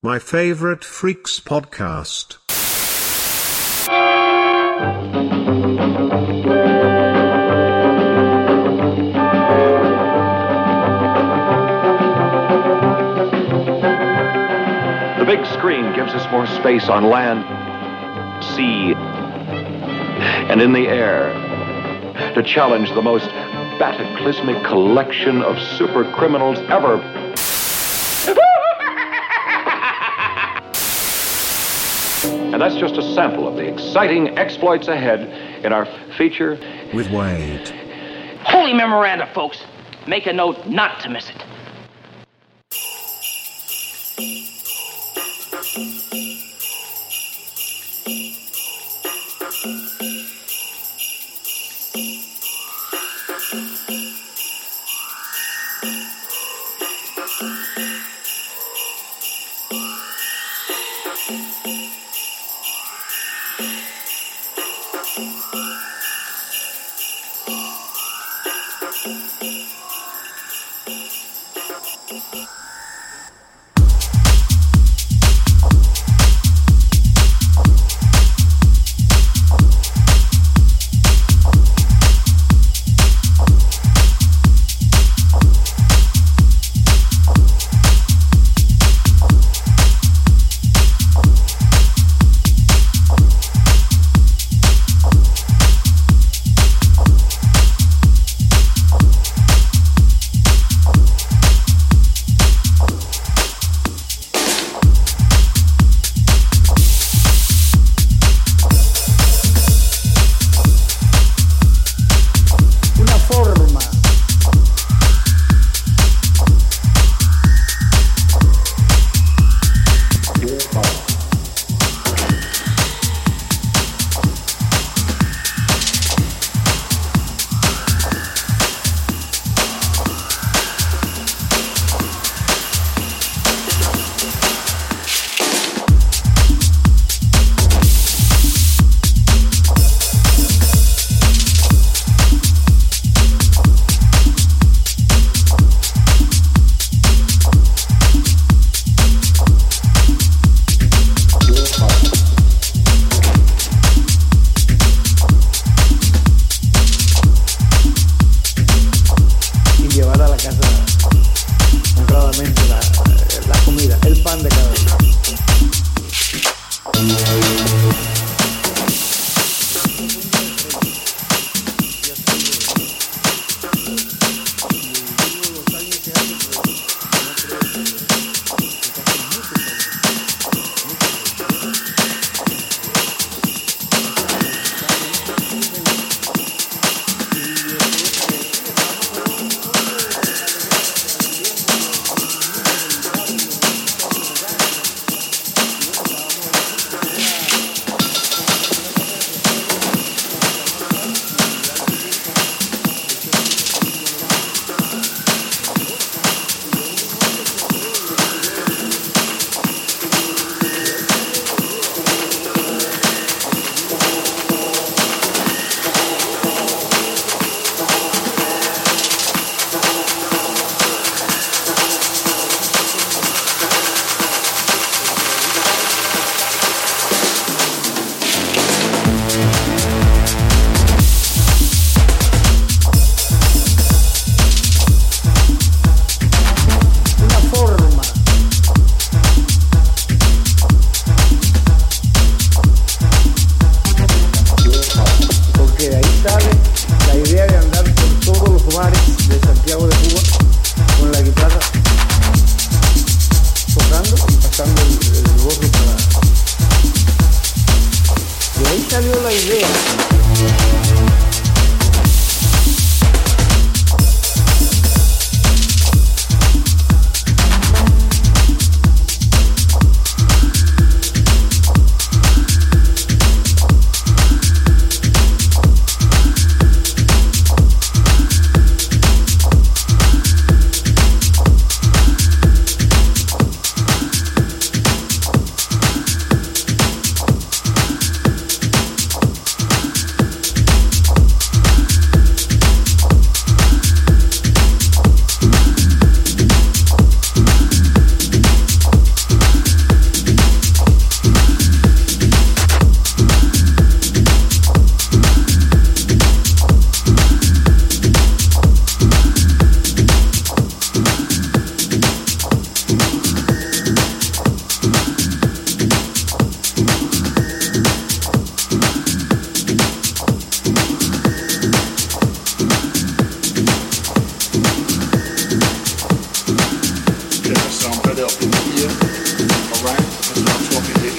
My favorite Freaks podcast. The big screen gives us more space on land, sea, and in the air to challenge the most cataclysmic collection of super criminals ever. And that's just a sample of the exciting exploits ahead in our feature With Wade. Holy memoranda, folks. Make a note not to miss it.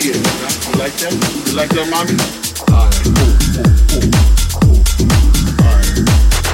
your ear. Okay? You like that? You like that, mommy? All right. All right.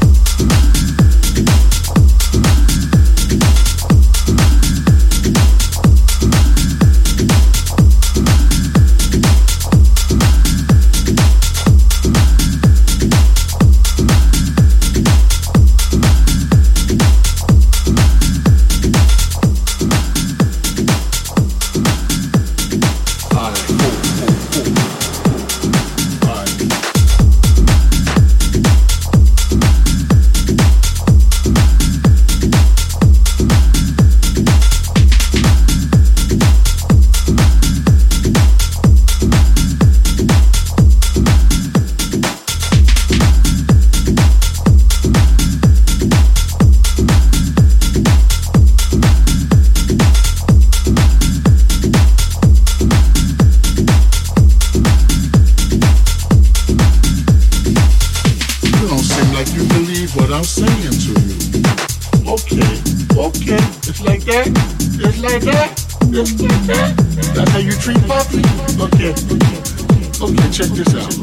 That's how you treat Poppy? Okay, check this out.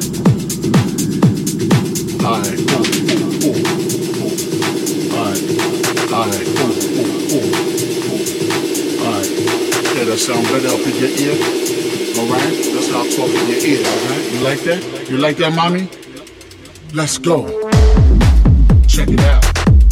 Alright, Alright. Yeah, that sound better up in your ear. Alright? That's how I talk in your ear, alright? You like that? You like that, mommy? Let's go. Check it out.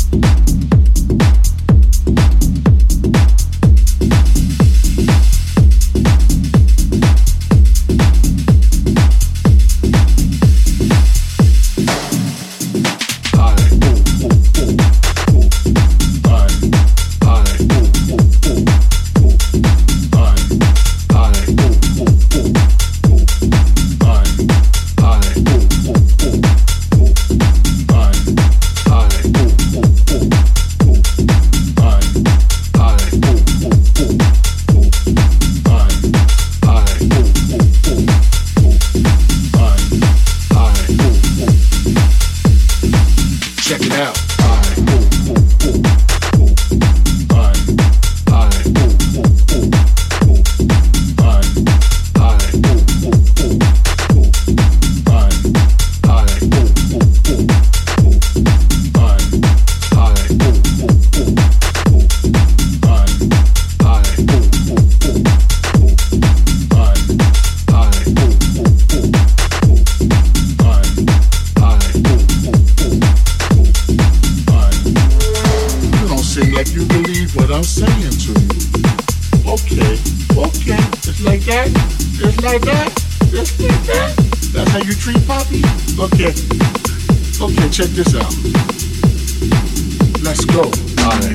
Check this out. Let's go. Alright.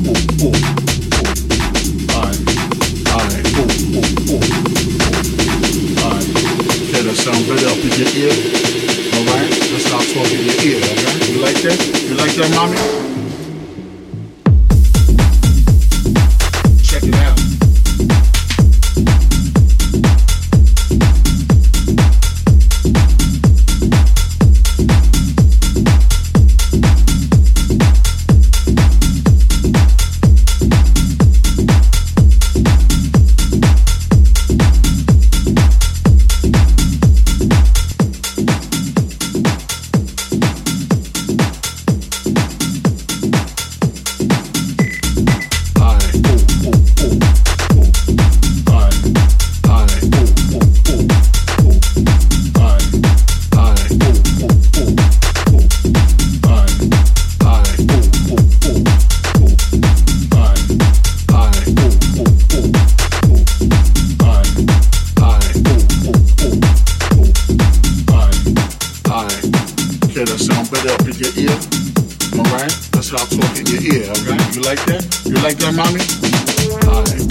Alright. Okay, that sound better up in your ear. Alright? That's how I talk in your ear, alright? You like that? You like that, mommy? Check it out. Like that, mommy? All right.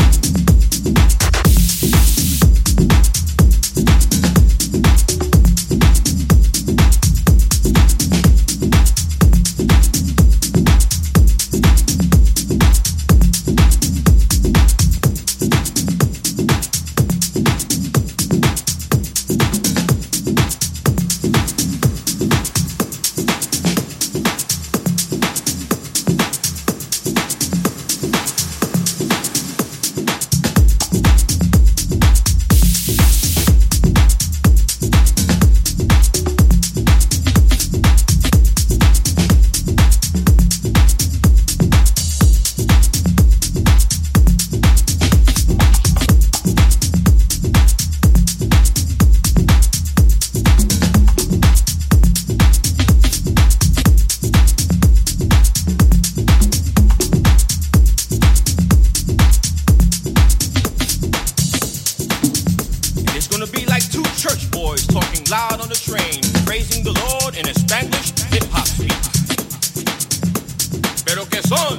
gonna be like two church boys talking loud on the train, praising the Lord in a Spanglish hip-hop speak. Pero que son?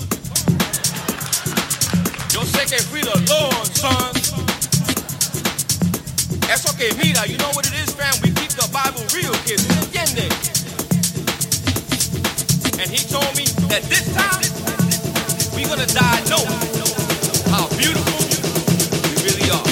Yo sé que fui the Lord, son. Eso que mira, you know what it is, fam? We keep the Bible real, kids. ¿Me entiende? And he told me that this time, we're gonna die knowing how beautiful we really are.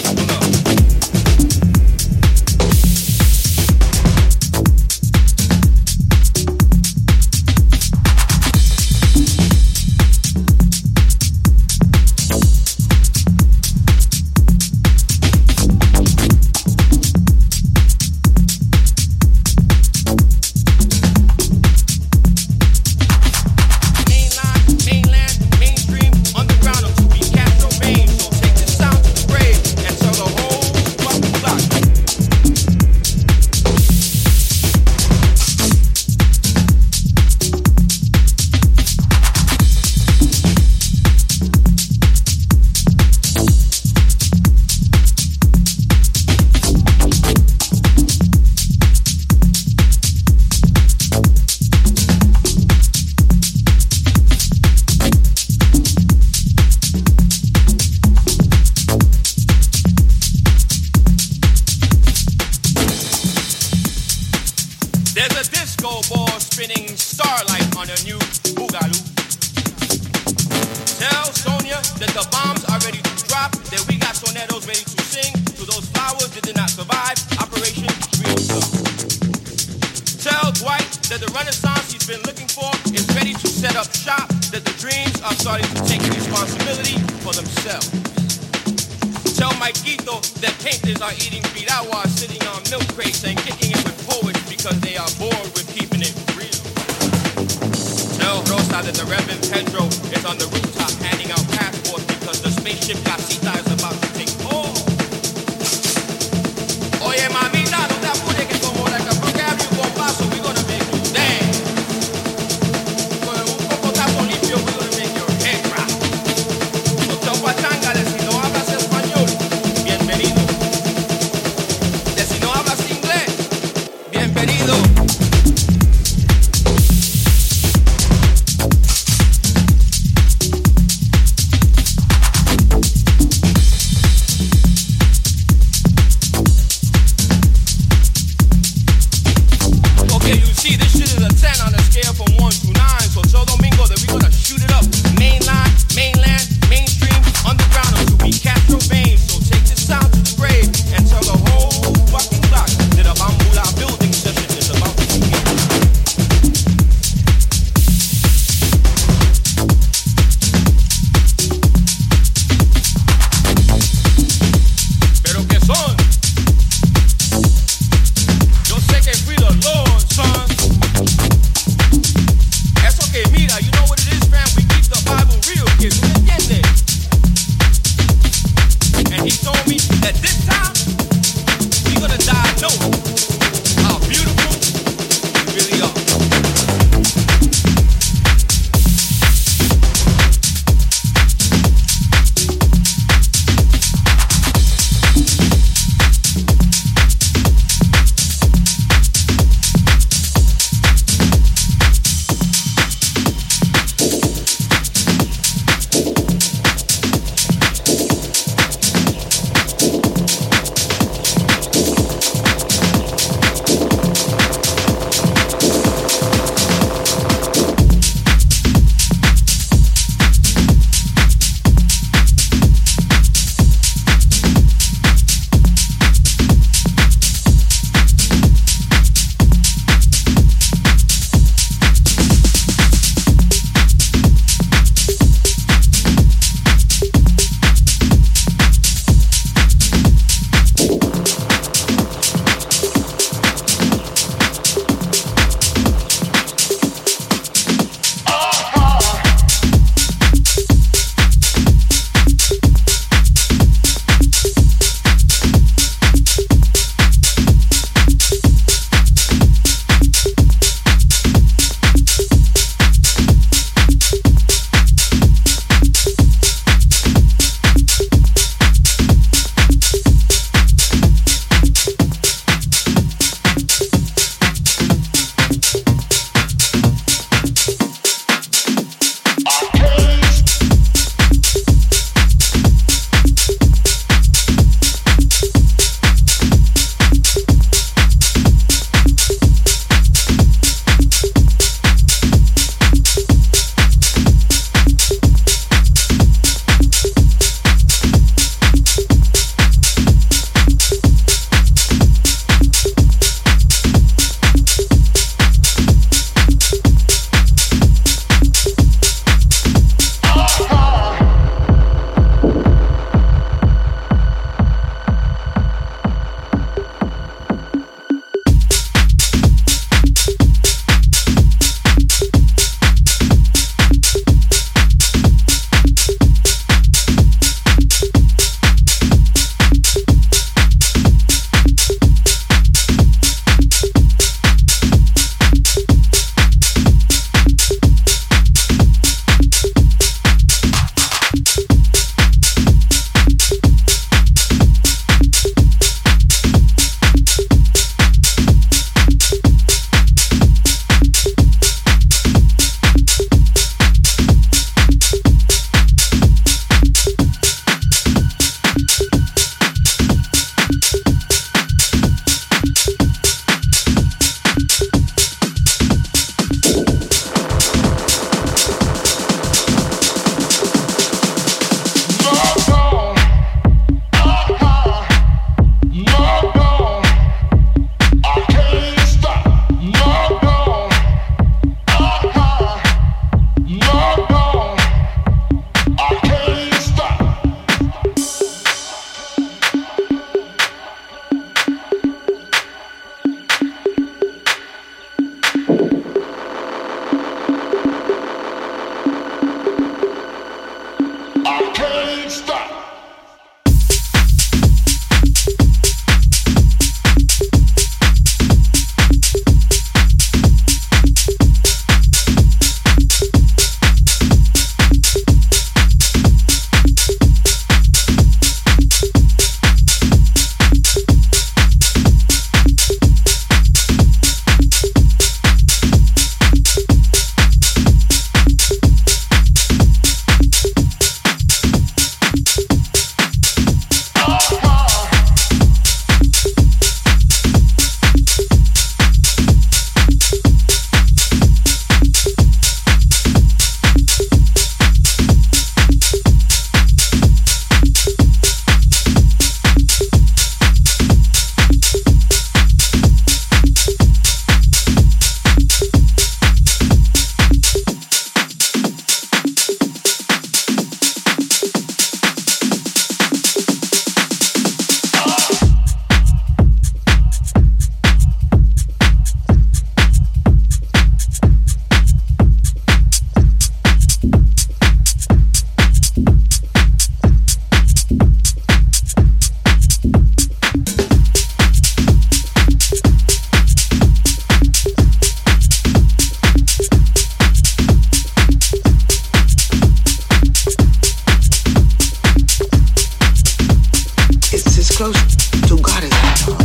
It's as close to God as I know.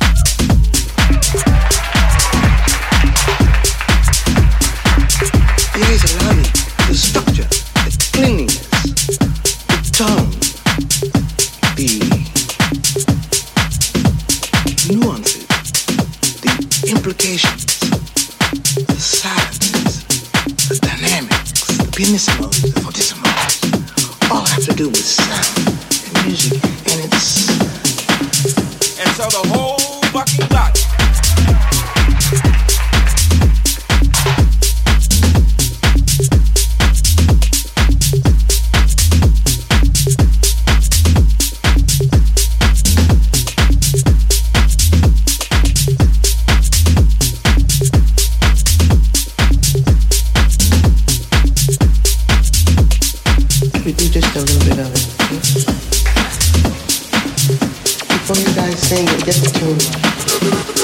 The eyes allow me the structure, the cleanliness, the tone, the nuances, the implications, the silences, the dynamics, the pianissimos, the fortissimos, all have to do with sound and music, and it's... And so the whole fucking block. We do just a little bit of it. Before you guys sing it, get the tune right.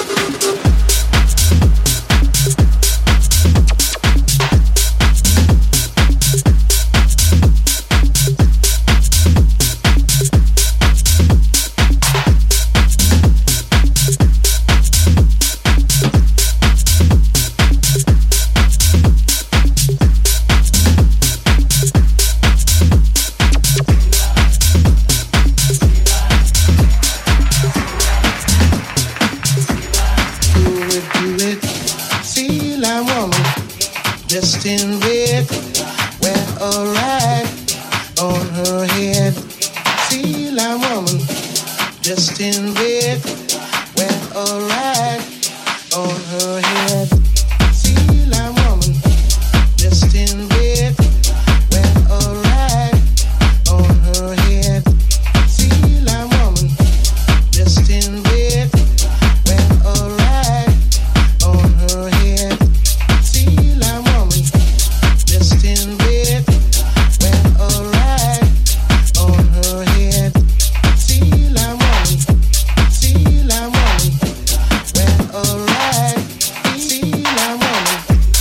Dressed in red, wear a rag on her head. Sea lion woman, dressed in red, wear a rag on her head. Sea lion woman, dressed in red, wear a rag on her head. Sea lion woman, dressed in red, wear a rag on her head. Sea lion woman, dressed in red, wear a rag on her head. Sea lion woman, wear a rag. Sea lion woman.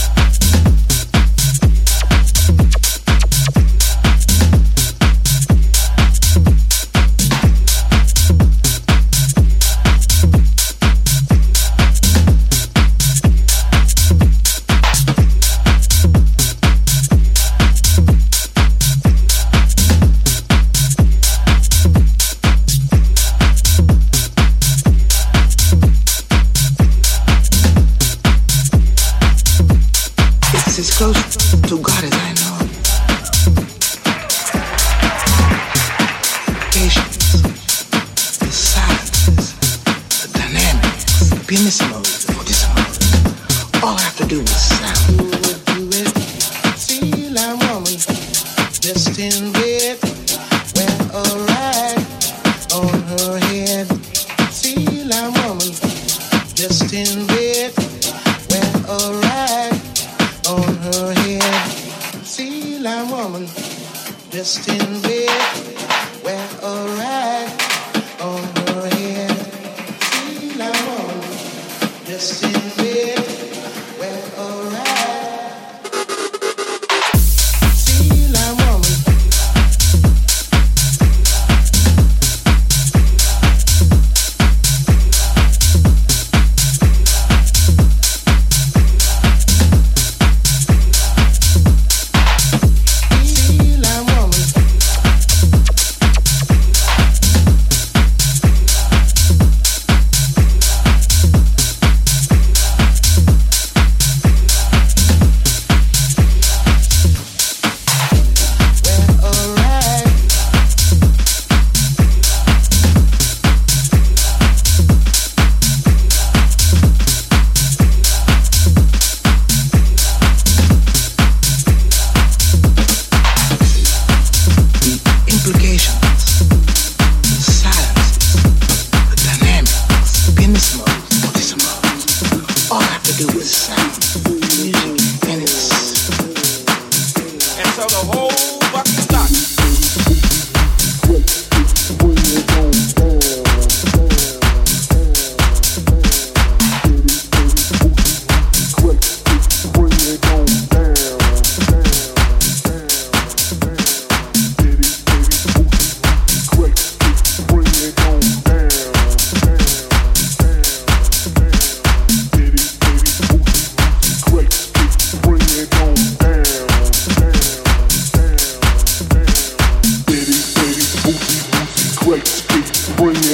It's as close to God as I know. Patience, the silences, the dynamics, the pianissimos, the fortissimos, all have to do with sound. Sea lion woman, dressed in red, wear a rag on her head. Sea lion woman, dressed in red, wear a rag on her head. Sea lion woman, dressed in red, wear a rag on her head. Sea lion woman, dressed in red, wear a rag. Sea lion woman. Sea lion woman.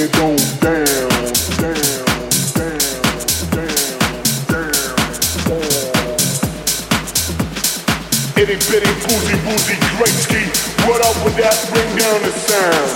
it on down, down, down, down, down. Itty bitty boozy boozy great ski. What up with that? Bring down the sound.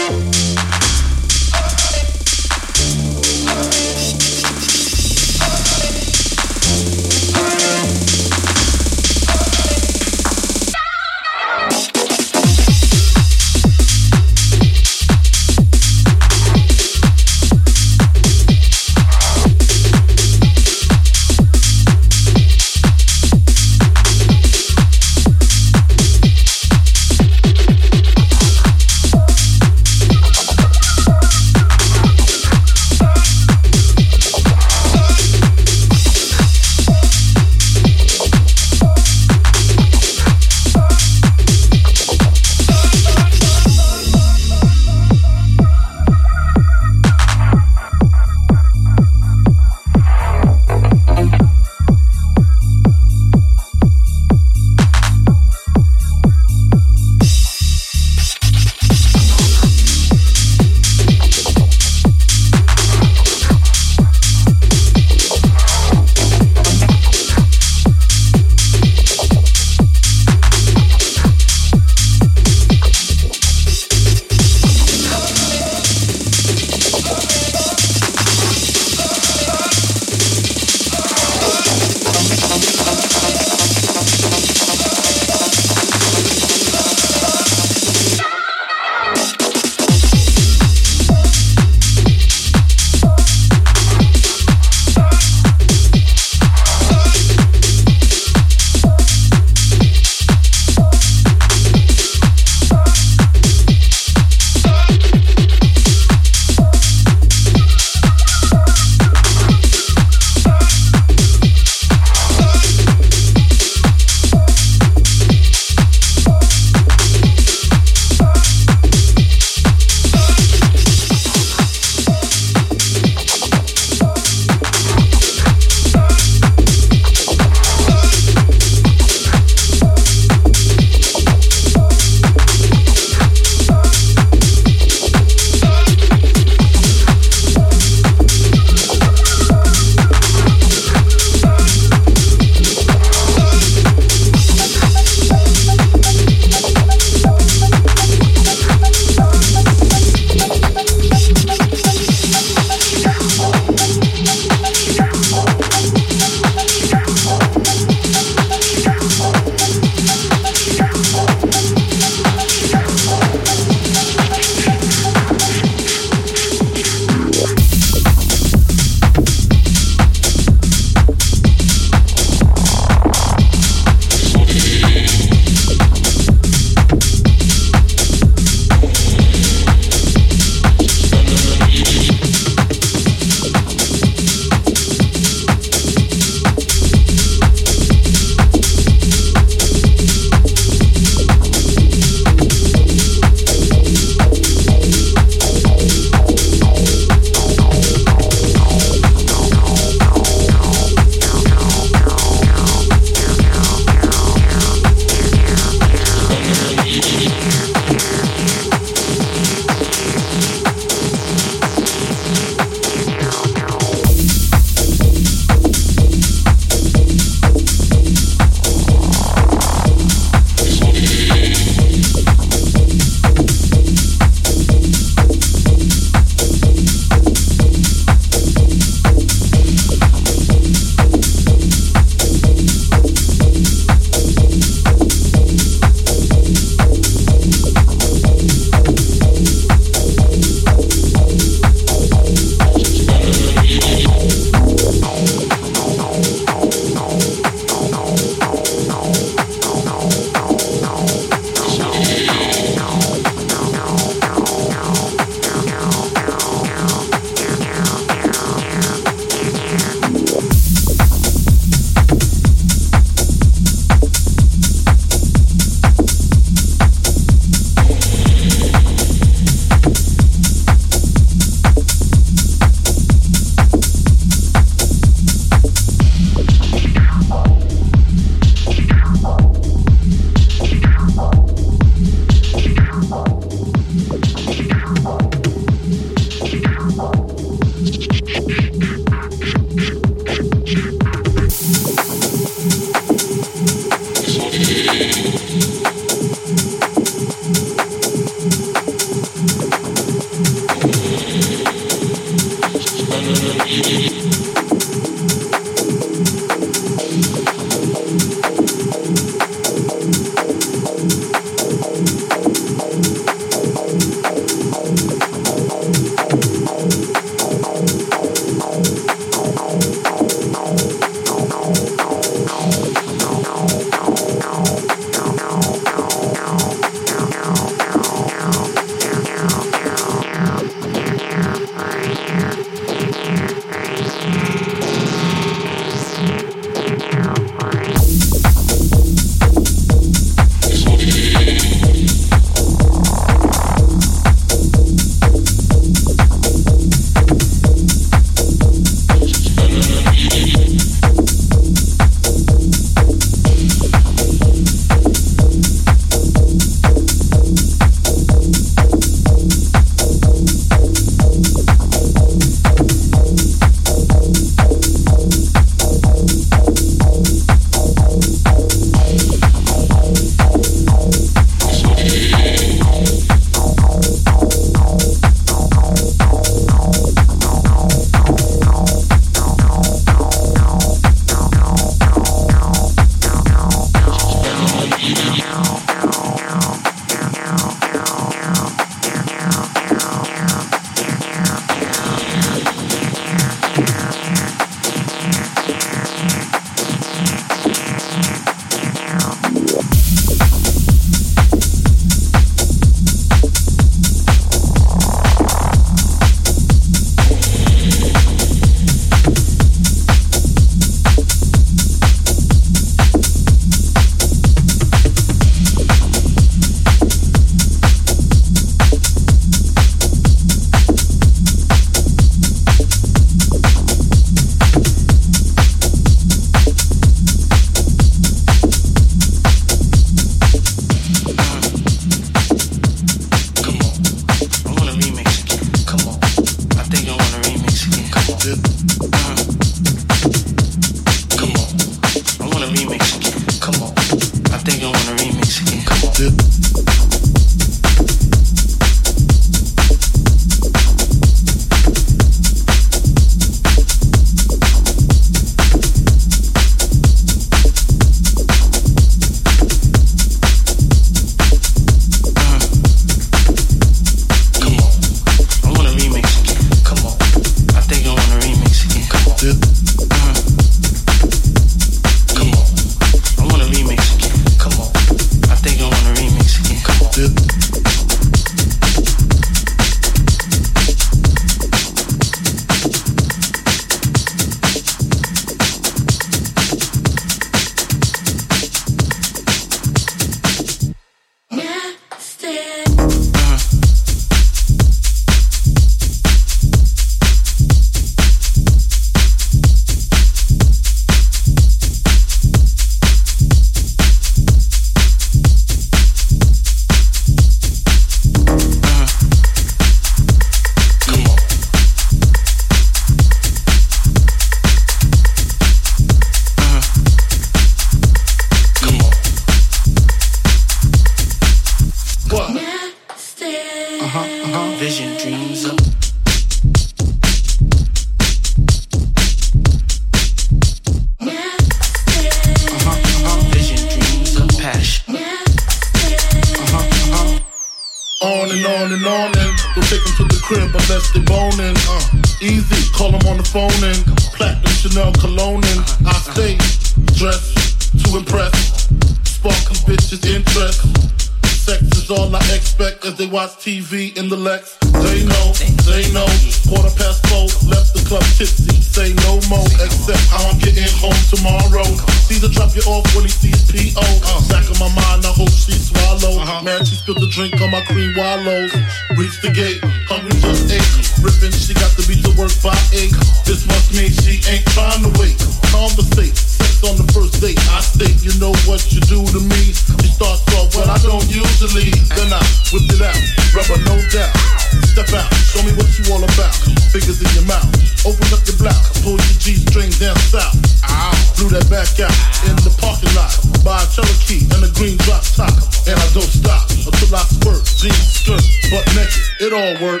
take them to the crib unless they boning. Easy, call them on the phone and platinum Chanel cologne and I stay dressed to impress, sparking bitches' interest. Sex is all I expect as they watch TV in the Lex. They know, 4:15, left the club tipsy. Say no more, except how I'm getting home tomorrow. Caesar drop you off when he sees P.O. Back of my mind, I hope she swallow. Man, she spilled the drink on my cream wallows. Reach the gate, hungry just ate. Ripping, she got to be to work by 8. This must mean she ain't trying to wait. Conversate, sex on the first date. I state, you know what you do to me. She starts off, well, I don't usually. Then I whip it out, rubber no doubt. Step out, show me what you all about. Fingers in your mouth, open up your blouse, pull your G-string down south. Blew that back out in the parking lot. Buy a Cherokee and a green drop top. And I don't stop until I squirt. Jeans, skirt, butt naked, it all work.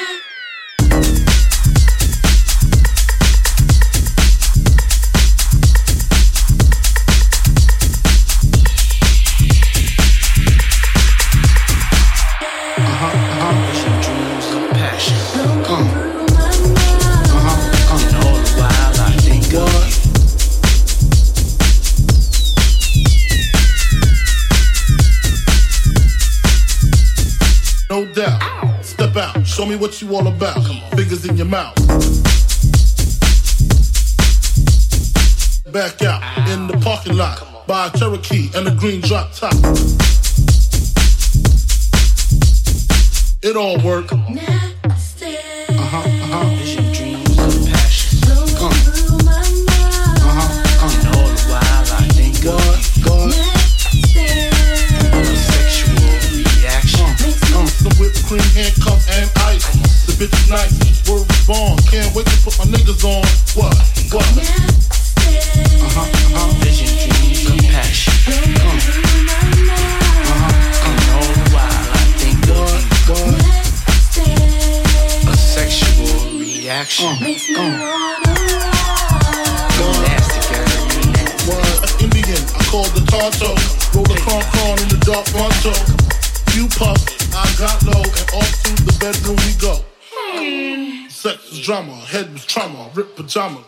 No doubt. Step out, show me what you all about. Fingers in your mouth. Back out in the parking lot. Buy a Cherokee and a green drop top. It all work. Vision, dreams, and passion. Through my mind. And all the while I think God. Sexual reaction. Some whipped cream, handcuff, and ice. The bitch is nice, word is born. Can't wait to put my niggas on. What? Vision, dreams, and passion. And all the while I think God. A sexual reaction. Nasty girl, What? Indian, I called the Tonto. Roll a cron in the dark poncho. You puff, I got low, and off to the bedroom we go. Sex was drama, head was trauma, ripped pajama.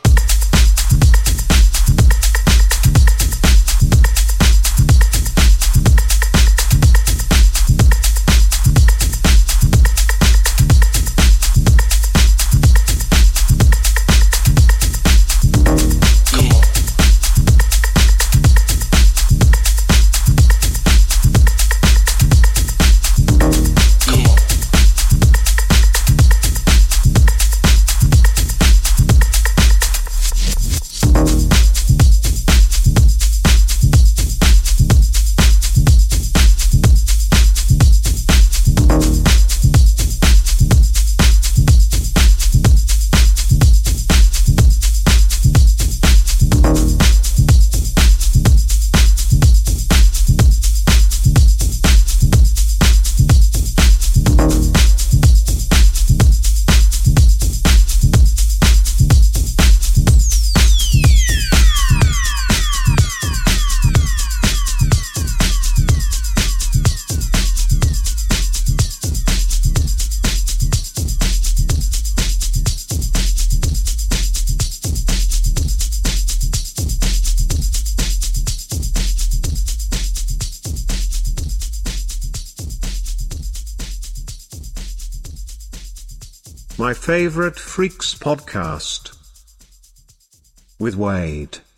My Favorite Freaks podcast with Wade.